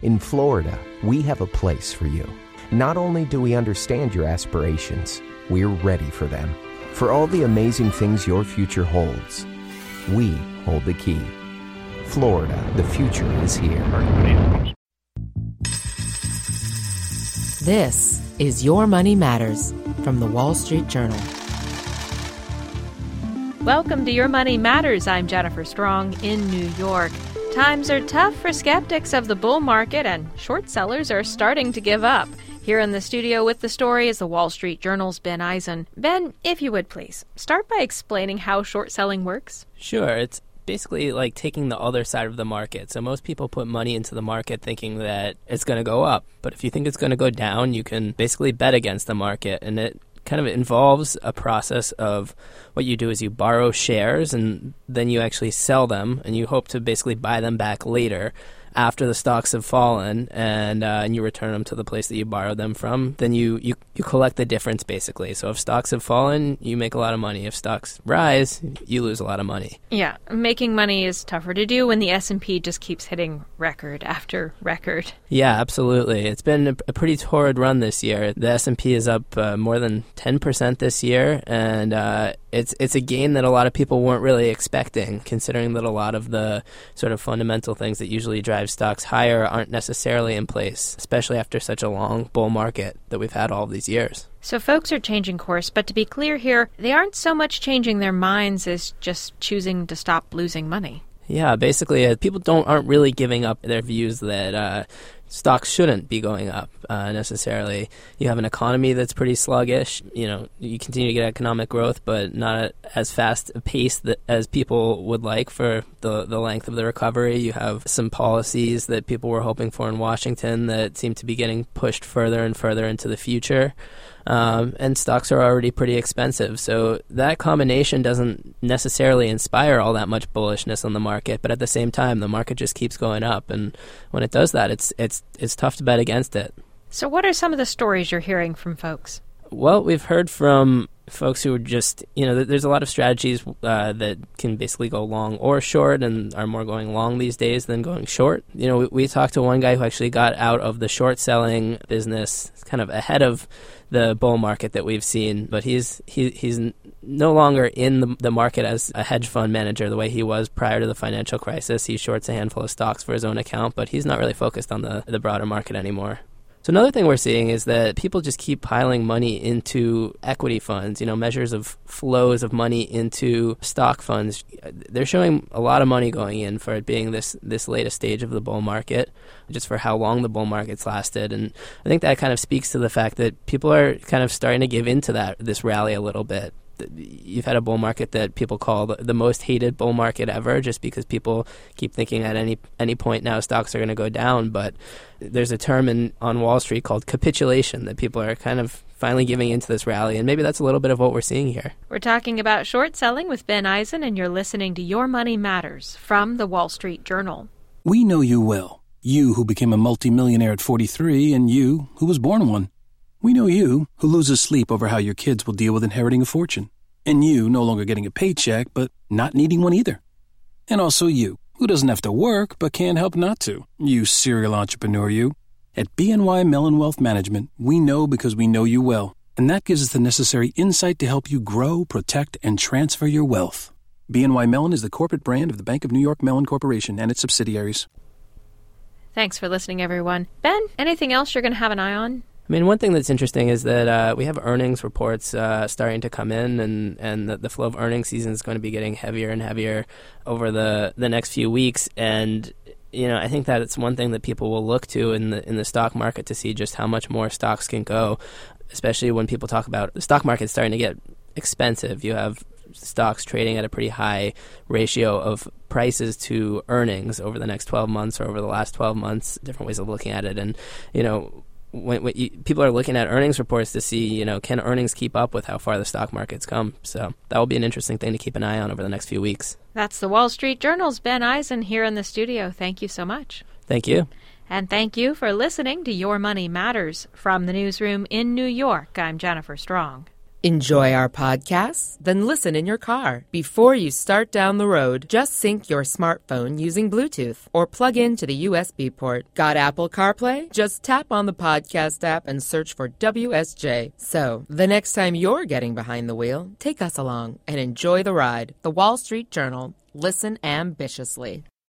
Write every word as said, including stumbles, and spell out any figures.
In Florida, we have a place for you. Not only do we understand your aspirations, we're ready for them. For all the amazing things your future holds, we hold the key. Florida, the future is here. This is Your Money Matters from the Wall Street Journal. Welcome to Your Money Matters. I'm Jennifer Strong in New York. Times are tough for skeptics of the bull market, and short sellers are starting to give up. Here in the studio with the story is the Wall Street Journal's Ben Eisen. Ben, if you would please, start by explaining how short selling works. Sure. It's basically like taking the other side of the market. So most people put money into the market thinking that it's going to go up. But if you think it's going to go down, you can basically bet against the market. And it kind of involves a process of what you do is you borrow shares and then you actually sell them and you hope to basically buy them back later after the stocks have fallen, and uh, and you return them to the place that you borrowed them from. Then you, you, you collect the difference, basically. So if stocks have fallen, you make a lot of money. If stocks rise, you lose a lot of money. Yeah, making money is tougher to do when the S and P just keeps hitting record after record. Yeah, absolutely. It's been a, a pretty torrid run this year. The S and P is up uh, more than ten percent this year, and uh, it's it's a gain that a lot of people weren't really expecting, considering that a lot of the sort of fundamental things that usually drive stocks higher aren't necessarily in place, especially after such a long bull market that we've had all of these years. So folks are changing course, but to be clear here, they aren't so much changing their minds as just choosing to stop losing money. Yeah, basically, uh, people don't aren't really giving up their views that uh, stocks shouldn't be going up uh, necessarily. You have an economy that's pretty sluggish. You know, you continue to get economic growth, but not as fast a pace that, as people would like for the, the length of the recovery. You have some policies that people were hoping for in Washington that seem to be getting pushed further and further into the future. Um, and stocks are already pretty expensive. So that combination doesn't necessarily inspire all that much bullishness on the market. But at the same time, the market just keeps going up. And when it does that, it's it's it's tough to bet against it. So what are some of the stories you're hearing from folks? Well, we've heard from folks who are just, you know, there's a lot of strategies uh, that can basically go long or short and are more going long these days than going short. You know, we, we talked to one guy who actually got out of the short selling business kind of ahead of the bull market that we've seen, but he's he, he's no longer in the, the market as a hedge fund manager the way he was prior to the financial crisis. He shorts a handful of stocks for his own account, but he's not really focused on the, the broader market anymore. So another thing we're seeing is that people just keep piling money into equity funds, you know, measures of flows of money into stock funds. They're showing a lot of money going in for it being this, this latest stage of the bull market, just for how long the bull market's lasted. And I think that kind of speaks to the fact that people are kind of starting to give into that this rally a little bit. You've had a bull market that people call the, the most hated bull market ever, just because people keep thinking at any any point now stocks are going to go down. But there's a term in on Wall Street called capitulation, that people are kind of finally giving into this rally, and maybe that's a little bit of what we're seeing here. We're talking about short selling with Ben Eisen, and you're listening to Your Money Matters from the Wall Street Journal. We know you well. You who became a multimillionaire at forty-three, and you who was born one. We know you, who loses sleep over how your kids will deal with inheriting a fortune. And you, no longer getting a paycheck, but not needing one either. And also you, who doesn't have to work, but can't help not to. You serial entrepreneur, you. At B N Y Mellon Wealth Management, we know because we know you well. And that gives us the necessary insight to help you grow, protect, and transfer your wealth. B N Y Mellon is the corporate brand of the Bank of New York Mellon Corporation and its subsidiaries. Thanks for listening, everyone. Ben, anything else you're going to have an eye on? I mean, one thing that's interesting is that uh, we have earnings reports uh, starting to come in, and, and the, the flow of earnings season is going to be getting heavier and heavier over the, the next few weeks. And, you know, I think that it's one thing that people will look to in the in the stock market to see just how much more stocks can go, especially when people talk about the stock market starting to get expensive. You have stocks trading at a pretty high ratio of prices to earnings over the next twelve months or over the last twelve months, different ways of looking at it. And, you know, When, when you, people are looking at earnings reports to see, you know, can earnings keep up with how far the stock market's come? So that will be an interesting thing to keep an eye on over the next few weeks. That's the Wall Street Journal's Ben Eisen here in the studio. Thank you so much. Thank you. And thank you for listening to Your Money Matters from the newsroom in New York. I'm Jennifer Strong. Enjoy our podcasts? Then listen in your car. Before you start down the road, just sync your smartphone using Bluetooth or plug into the U S B port. Got Apple CarPlay? Just tap on the podcast app and search for W S J. So, the next time you're getting behind the wheel, take us along and enjoy the ride. The Wall Street Journal. Listen ambitiously.